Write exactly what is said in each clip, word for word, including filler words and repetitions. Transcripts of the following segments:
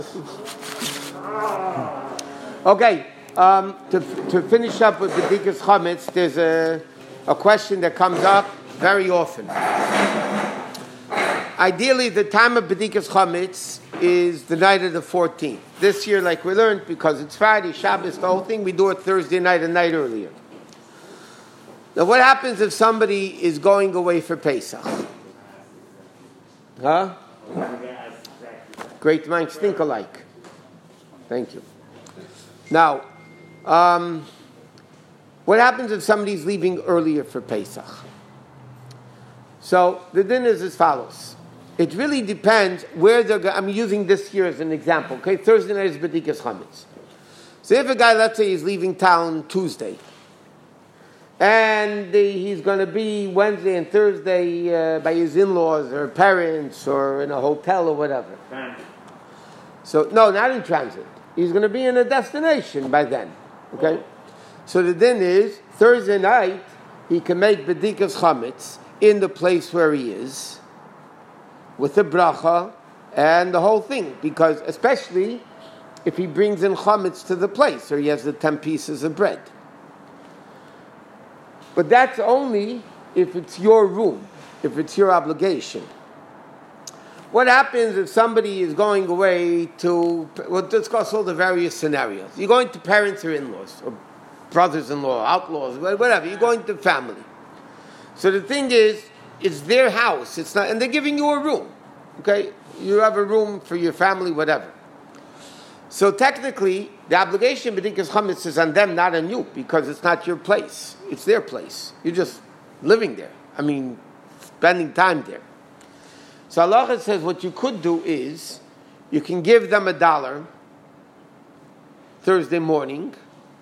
Okay, um, to, to finish up with Bedikas Chametz, there's a, a question that comes up very often. Ideally, the time of Bedikas Chametz is the night of the fourteenth. This year, like we learned, because it's Friday, Shabbos, the whole thing, we do it Thursday night, a night earlier. Now, what happens if somebody is going away for Pesach? Huh? Great minds think alike. Thank you. Now, um, what happens if somebody's leaving earlier for Pesach? So the din is as follows. It really depends where they're going. I'm using this year as an example. Okay, Thursday night is Bedikas Chametz. So if a guy, let's say, is leaving town Tuesday, and the, he's going to be Wednesday and Thursday uh, by his in-laws or parents or in a hotel or whatever. So, no, not in transit. He's going to be in a destination by then. Okay? So the din is, Thursday night, he can make Bedikas Chametz in the place where he is, with the bracha and the whole thing. Because, especially, if he brings in Chametz to the place, or he has the ten pieces of bread. But that's only if it's your room, if it's your obligation. What happens if somebody is going away to, we'll discuss all the various scenarios. You're going to parents or in-laws, or brothers-in-law, outlaws, whatever. You're going to family. So the thing is, it's their house. It's not, and they're giving you a room. Okay? You have a room for your family, whatever. So technically, the obligation of Bedikas Chametz is on them, not on you, because it's not your place. It's their place. You're just living there. I mean, spending time there. So Allah says what you could do is, you can give them a dollar Thursday morning,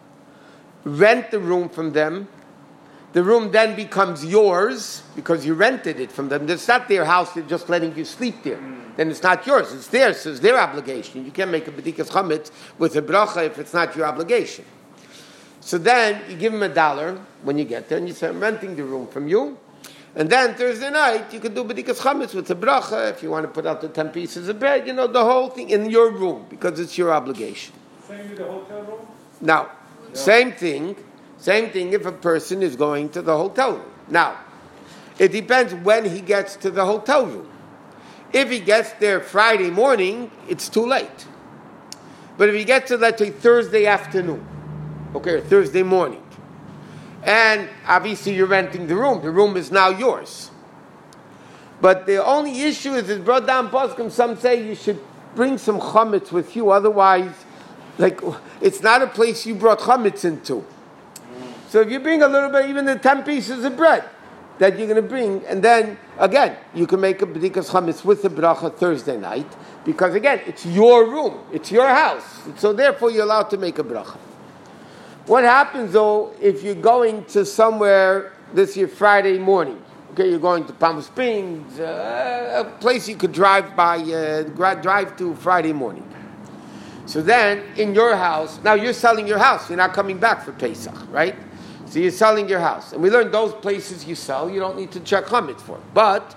rent the room from them. The room then becomes yours because you rented it from them. It's not their house, they're just letting you sleep there. Mm. Then it's not yours, it's theirs, so it's their obligation. You can't make a Bedikas Chametz with a bracha if it's not your obligation. So then you give them a dollar when you get there and you say, I'm renting the room from you. And then Thursday night, you can do Bedikas Chametz with a bracha if you want to put out the ten pieces of bread, you know, the whole thing in your room because it's your obligation. Same with the hotel room? Now, yeah. same thing. Same thing if a person is going to the hotel room. Now, it depends when he gets to the hotel room. If he gets there Friday morning, it's too late. But if he gets to, let's say, Thursday afternoon, okay, or Thursday morning, and obviously you're renting the room, the room is now yours. But the only issue is, it's brought down poskim, some say you should bring some chametz with you, otherwise, like, it's not a place you brought chametz into. So if you bring a little bit, even the ten pieces of bread that you're going to bring, and then, again, you can make a Bedikas Chametz with the bracha Thursday night, because, again, it's your room, it's your house, so therefore you're allowed to make a bracha. What happens, though, if you're going to somewhere this year Friday morning? Okay, you're going to Palm Springs, uh, a place you could drive by, uh, drive to Friday morning. So then, in your house, now you're selling your house, you're not coming back for Pesach, right? So you're selling your house. And we learned those places you sell, you don't need to check chametz for. But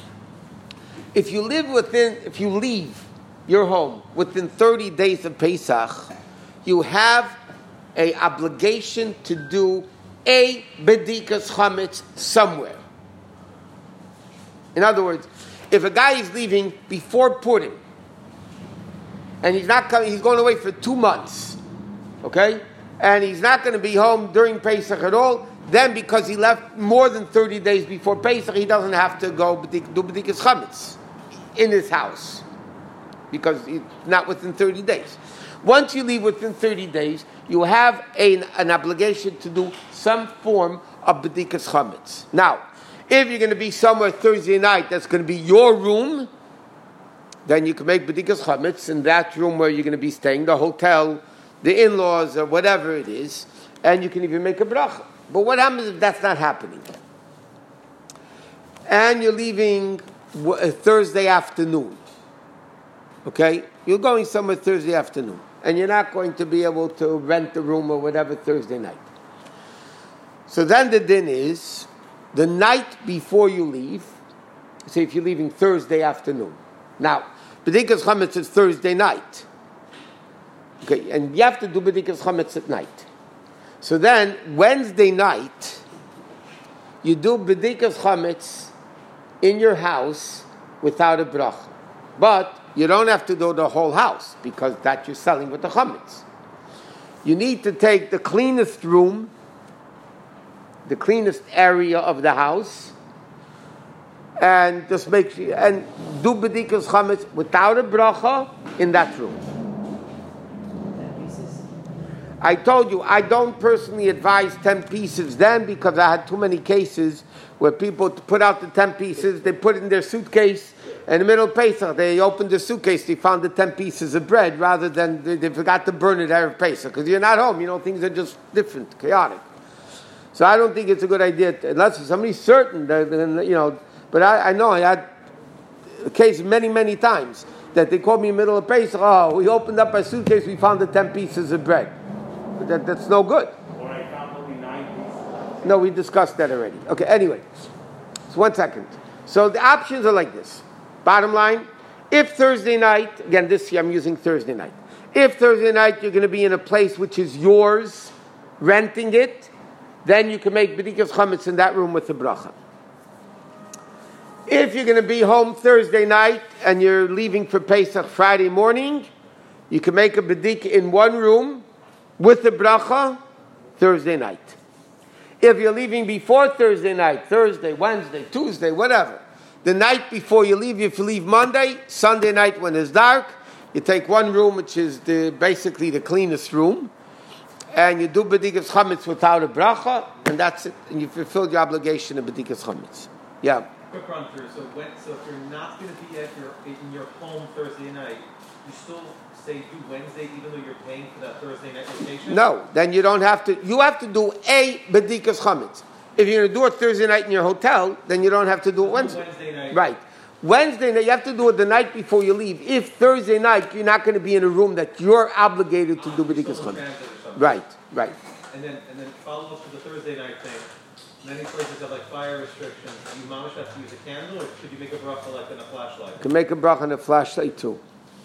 if you live within, if you leave your home within thirty days of Pesach, you have a obligation to do a Bedikas Chametz somewhere. In other words, if a guy is leaving before Purim, and he's not coming, he's going away for two months, okay? And he's not going to be home during Pesach at all, then because he left more than thirty days before Pesach, he doesn't have to go do Bedikas Chametz in his house, because he's not within thirty days. Once you leave within thirty days, you have a, an obligation to do some form of Bedikas Chametz. Now, if you're going to be somewhere Thursday night, that's going to be your room, then you can make Bedikas Chametz in that room where you're going to be staying, the hotel, the in-laws, or whatever it is, and you can even make a bracha. But what happens if that's not happening? And you're leaving Thursday afternoon. Okay? You're going somewhere Thursday afternoon, and you're not going to be able to rent the room or whatever Thursday night. So then the din is, the night before you leave, say if you're leaving Thursday afternoon. Now, Bedikas Chametz is Thursday night. Okay, and you have to do bedikas chametz at night. So then, Wednesday night, you do bedikas chametz in your house without a bracha. But you don't have to do the whole house, because that you're selling with the chametz. You need to take the cleanest room, the cleanest area of the house, and just make sure, and do bedikas chametz without a bracha in that room. I told you, I don't personally advise ten pieces then, because I had too many cases where people put out the ten pieces, they put it in their suitcase, and in the middle of Pesach, they opened the suitcase, they found the ten pieces of bread, rather than they, they forgot to burn it Erev Pesach, because you're not home, you know, things are just different, chaotic. So I don't think it's a good idea, to, unless somebody's certain, that, you know, but I, I know I had a case many, many times, that they called me in the middle of Pesach, oh, we opened up our suitcase, we found the ten pieces of bread. That, that's no good. Or I found only nine pieces. No, we discussed that already. Okay, anyway. So one second. So the options are like this. Bottom line, if Thursday night, again this year I'm using Thursday night. If Thursday night you're going to be in a place which is yours, renting it, then you can make bedikas chametz in that room with the bracha. If you're going to be home Thursday night and you're leaving for Pesach Friday morning, you can make a bedika in one room with the bracha Thursday night. If you're leaving before Thursday night, Thursday, Wednesday, Tuesday, whatever, the night before you leave, if you leave Monday, Sunday night when it's dark, you take one room, which is the, basically the cleanest room, and you do bedikas chametz without a bracha, and that's it. And you fulfilled your obligation of bedikas chametz. Yeah. Quick run through. So, when, so if you're not going to be at your in your home Thursday night, you still say do Wednesday, even though you're paying for that Thursday night vacation? No, then you don't have to. You have to do a bedikas chametz. If you're going to do it Thursday night in your hotel, then you don't have to do it Wednesday. Wednesday night. Right. Wednesday night, you have to do it the night before you leave. If Thursday night, you're not going to be in a room that you're obligated to do bedikas chametz. Right, right. And then, and then follow up to the Thursday night thing. Many places have like fire restrictions. Do you mamish have to use a candle, or should you make a bracha like in a flashlight? You can make a bracha on a flashlight too.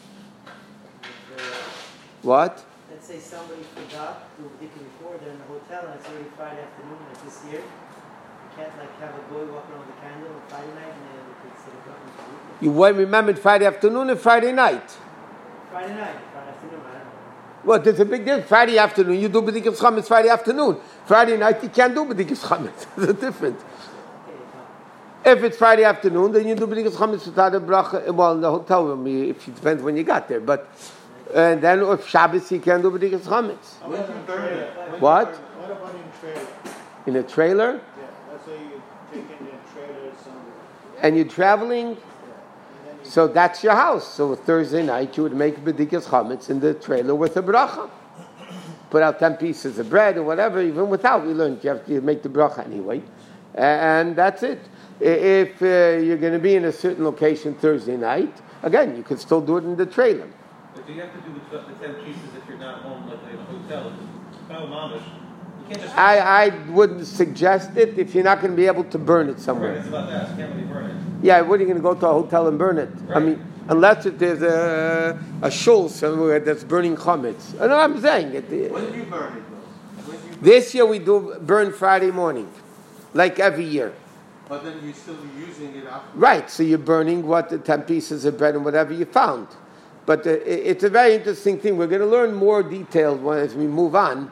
What? Let's say somebody forgot to do it before, they're in the hotel and it's already Friday afternoon, like this year. You can't like have a boy walking around with a candle on Friday night and then we could set it up and do it. You won't remember Friday afternoon and Friday night. Friday night, Friday afternoon, I don't know. Well, there's a big difference. Friday afternoon, you do bedikas chametz Friday afternoon. Friday night, you can't do bedikas chametz. There's a difference. If it's Friday afternoon, then you do bedikas chametz without a bracha. Well, in the hotel room, if it depends when you got there. But and then if Shabbos, you can do bedikas chametz. What? What about in trailer? In a trailer? Yeah, let's say you take in the trailer somewhere. And you're traveling, so that's your house. So Thursday night, you would make bedikas chametz in the trailer with a bracha. Put out ten pieces of bread or whatever. Even without, we learned you have to make the bracha anyway, and that's it. If uh, you're going to be in a certain location Thursday night, again, you could still do it in the trailer. But do you have to do the, the ten pieces if you're not home, like in a hotel? If mamish, you can't just. I, I wouldn't suggest it if you're not going to be able to burn it somewhere. Right, it's about that. You can't really burn it. Yeah, what are you going to go to a hotel and burn it? Right. I mean, unless it, there's a a shul somewhere that's burning chametz. I know I'm saying it. When do you burn it, though? When do you burn This year we do burn Friday morning, like every year. But then you're still using it after. Right, so you're burning what the ten pieces of bread and whatever you found. But uh, it's a very interesting thing. We're going to learn more details as we move on.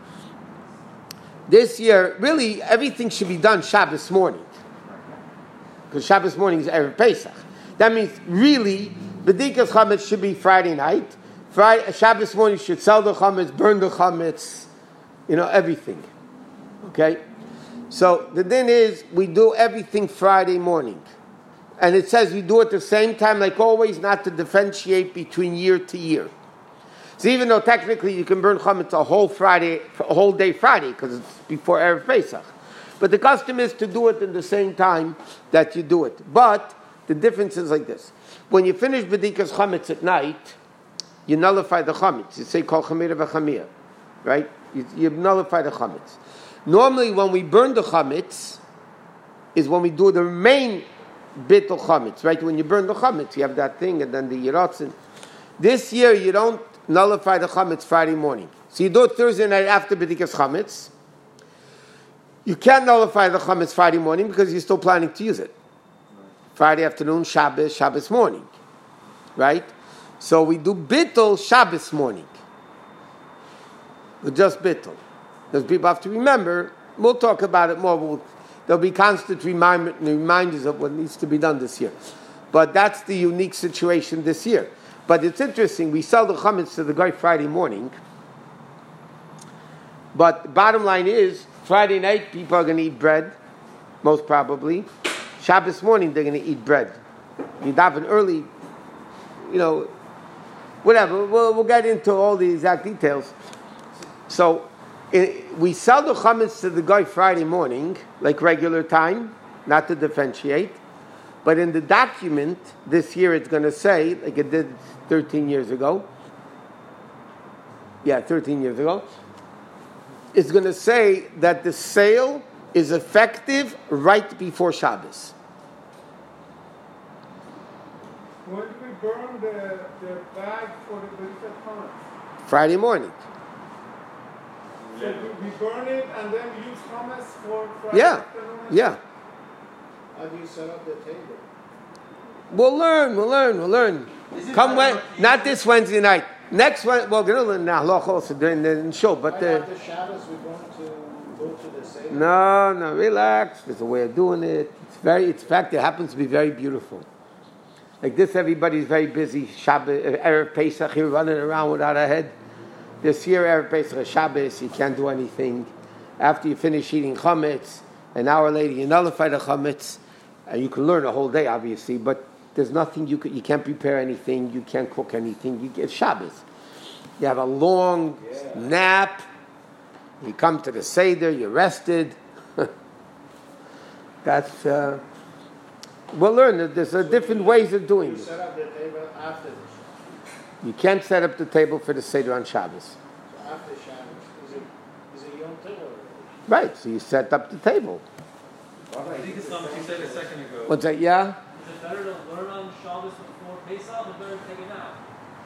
This year, really, everything should be done Shabbos morning. Because Shabbos morning is Erev Pesach. That means, really, bedikas chametz should be Friday night. Friday, Shabbos morning should sell the chametz, burn the chametz, you know, everything. Okay? So the thing is, we do everything Friday morning. And it says we do it at the same time, like always, not to differentiate between year to year. So even though technically you can burn chametz a whole Friday, a whole day Friday, because it's before Erev Pesach. But the custom is to do it in the same time that you do it. But the difference is like this. When you finish bedikas chametz at night, you nullify the chametz. You say kol chamira v'chamir, right? You, you nullify the chametz. Normally when we burn the chametz is when we do the main bittul chametz, right? When you burn the chametz, you have that thing and then the yiratzin. This year you don't nullify the chametz Friday morning. So you do it Thursday night after B'dikas chametz. You can't nullify the chametz Friday morning because you're still planning to use it. Friday afternoon, Shabbos, Shabbos morning. Right? So we do bittul Shabbos morning. Just bittul. Because people have to remember, we'll talk about it more, we'll, there'll be constant remind, reminders of what needs to be done this year. But that's the unique situation this year. But it's interesting, we sell the chametz to the guy Friday morning, but the bottom line is, Friday night people are going to eat bread, most probably. Shabbos morning they're going to eat bread. You daven early, you know, whatever. We'll, we'll get into all the exact details. So it, we sell the chametz to the guy Friday morning, like regular time, not to differentiate. But in the document this year, it's going to say, like it did thirteen years ago. Yeah, thirteen years ago. It's going to say that the sale is effective right before Shabbos. When do we burn the, the bag for the B'dikas chametz? Friday morning. So we burn it and then we use chametz for Friday Yeah, afternoon? yeah. How do you set up the table? We'll learn, we'll learn, we'll learn. Come when, not this Wednesday night. Next one, well, we're going to learn now, also during the show, but Right the... after Shabbos, we're going to go to the Seder. No, no, relax. There's a way of doing it. It's very, it's in fact, it happens to be very beautiful. Like this, everybody's very busy. Shabbos, Erev Pesach, you're running around without a head. This year, Erev Pesach, Shabbos, you can't do anything. After you finish eating chametz, an hour later you nullify the chametz, and you can learn a whole day, obviously, but there's nothing you can, you can't prepare anything, you can't cook anything. You get Shabbos. You have a long yeah. nap. You come to the Seder, you're rested. That's, uh, we'll learn that there's a So different you, ways of doing you it. set up the table after the Shabbos. You can't set up the table for the Seder on Shabbos. So after Shabbos, is it, is it Yom Tov or? Right, so you set up the table. I think it's something you said a second ago. What's that, yeah? Is it better to learn on Shabbos before Pesach or better to take it now?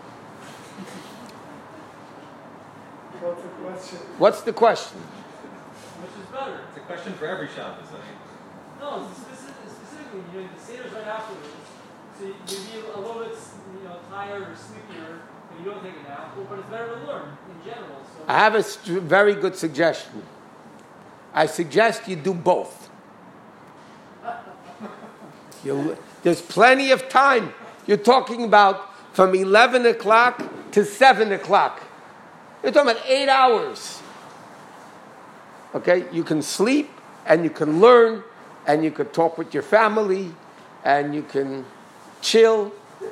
What's the question? What's the question? Which is better? It's a question for every Shabbos. I mean. No, it's specific, specifically, you know, the Seder's right afterwards. So you you be a little bit, you know, tired or sleepier if you don't take a nap, but it's better to learn in general. So I have a st- very good suggestion. I suggest you do both. You, there's plenty of time. You're talking about from eleven o'clock to seven o'clock. You're talking about eight hours. Okay? You can sleep, and you can learn, and you can talk with your family, and you can chill. So,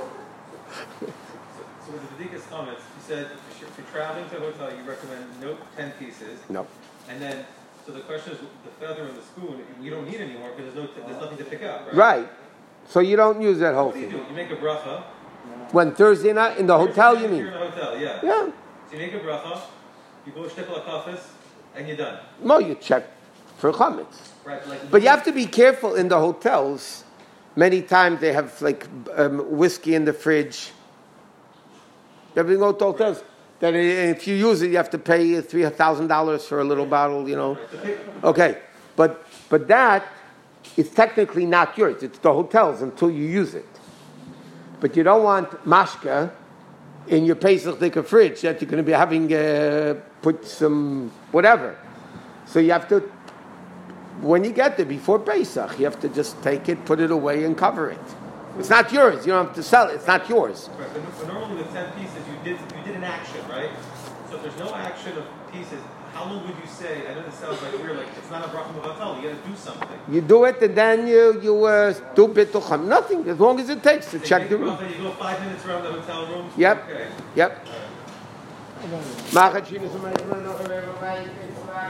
so with the B'dikas chametz, you said if you're, if you're traveling to a hotel, you recommend no ten pieces. No. And then, so the question is, the feather and the spoon, you don't need anymore because there's no, there's nothing to pick up, right? Right. So you don't use that whole What do you thing. do? You make a bracha. When Thursday night in the hotel, you You're mean? in a hotel, yeah. Yeah. So you make a bracha, you go shtickle akafis, and you're done. No, you check for chametz. Right? Like, But you have to be careful in the hotels. Many times they have like um, whiskey in the fridge. You ever go to hotels? That if you use it, you have to pay three thousand dollars for a little bottle. You know. Okay, but but that is technically not yours. It's the hotel's until you use it. But you don't want mashka in your Pesach Dika fridge that you're going to be having uh, put some whatever. So you have to, when you get there before Pesach, you have to just take it, put it away, and cover it. It's not yours. You don't have to sell it. It's not yours. Right, but, but normally with ten pieces, you did you did an action, right? So if there's no action of pieces, how long would you say? I know this sounds like weird, like it's not a bracha b'vatal. You got to do something. You do it, and then you you uh, do bitucham. Nothing, as long as it takes to So check you the make room. bracha, you go five minutes around the hotel room. Yep. Okay. Yep.